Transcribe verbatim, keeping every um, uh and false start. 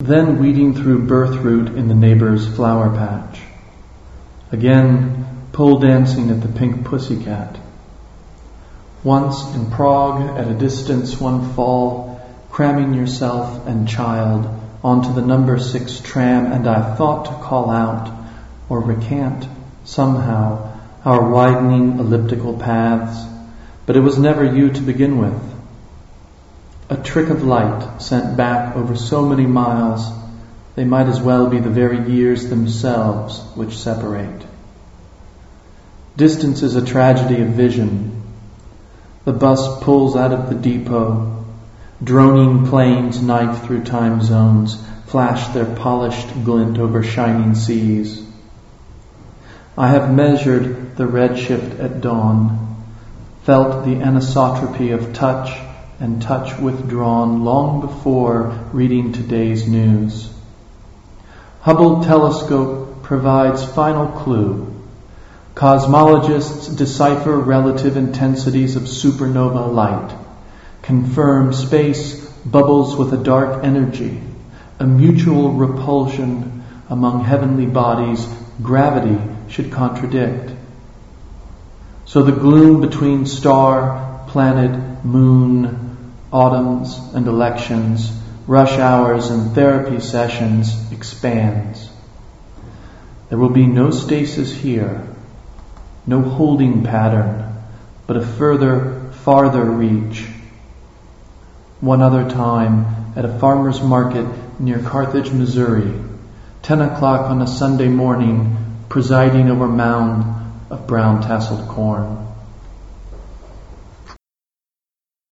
then weeding through birth root in the neighbor's flower patch. Again, pole dancing at the Pink Pussycat. Once in Prague, at a distance one fall, cramming yourself and child onto the number six tram, and I thought to call out or recant somehow our widening elliptical paths, but it was never you to begin with. A trick of light sent back over so many miles, they might as well be the very years themselves which separate. Distance is a tragedy of vision. The bus pulls out of the depot. Droning planes knife through time zones, flash their polished glint over shining seas. I have measured the redshift at dawn, felt the anisotropy of touch and touch withdrawn long before reading today's news. Hubble telescope provides final clue. Cosmologists decipher relative intensities of supernova light, confirm space bubbles with a dark energy, a mutual repulsion among heavenly bodies gravity should contradict. So the gloom between star, planet, moon, autumns and elections, rush hours and therapy sessions expands. There will be no stasis here, no holding pattern, but a further, farther reach. One other time, at a farmer's market near Carthage, Missouri, ten o'clock on a Sunday morning, presiding over a mound of brown tasseled corn.